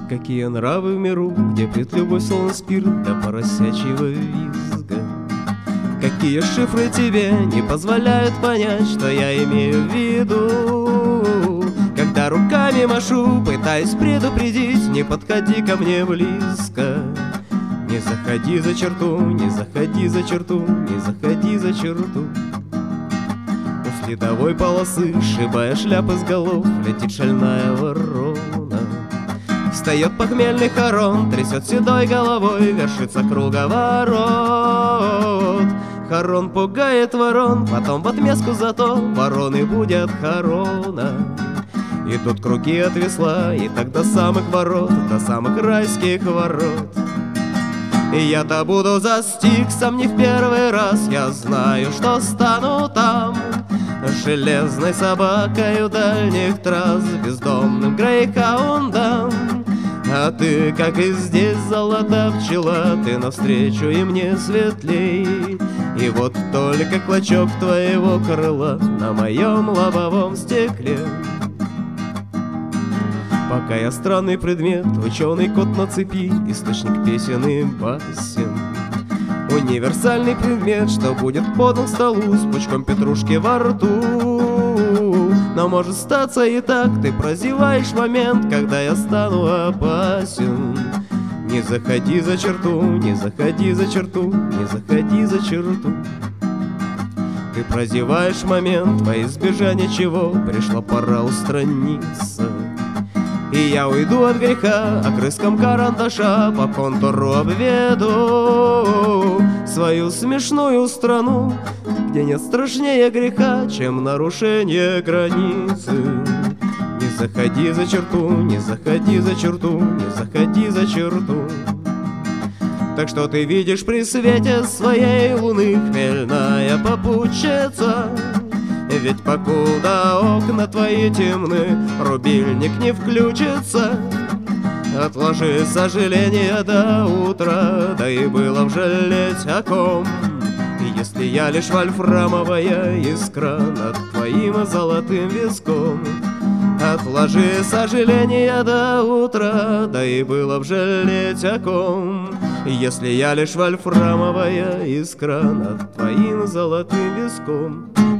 Какие нравы в миру, где пьет любовь словно спирт до поросячьего визга. Какие шифры тебе не позволяют понять, что я имею в виду. Когда руками машу, пытаюсь предупредить, не подходи ко мне близко. Не заходи за черту, не заходи за черту, не заходи за черту. У следовой полосы, сшибая шляпы с голов, летит шальная ворона. Встает похмельный хорон, трясет седой головой, вершится круговорот. Хорон пугает ворон, потом в отместку за то вороны будят хорона. Идут круги от весла, и так до самых ворот, до самых райских ворот. И я-то буду застиг сам не в первый раз, я знаю, что стану там железной собакой у дальних трасс, бездомным грейхаундом. А ты, как и здесь, золота пчела, ты навстречу и мне светлей. И вот только клочок твоего крыла на моем лобовом стекле. Пока я странный предмет, ученый кот на цепи, источник песен и басен. Универсальный предмет, что будет подан к столу с пучком петрушки во рту. Но может статься и так, ты прозеваешь момент, когда я стану опасен. Не заходи за черту, не заходи за черту, не заходи за черту. Ты прозеваешь момент, во избежание чего пришла пора устраниться. И я уйду от греха, огрызком карандаша по контуру обведу свою смешную страну, где нет страшнее греха, чем нарушение границы. Не заходи за черту, не заходи за черту, не заходи за черту. Так что ты видишь при свете своей луны, хмельная попутчица? Ведь покуда окна твои темны, рубильник не включится. Отложи сожаление до утра, да и было б жалеть о ком. И если я лишь вольфрамовая искра над твоим золотым виском. Отложи сожаление до утра, да и было б жалеть о ком. Если я лишь вольфрамовая искра над твоим золотым виском.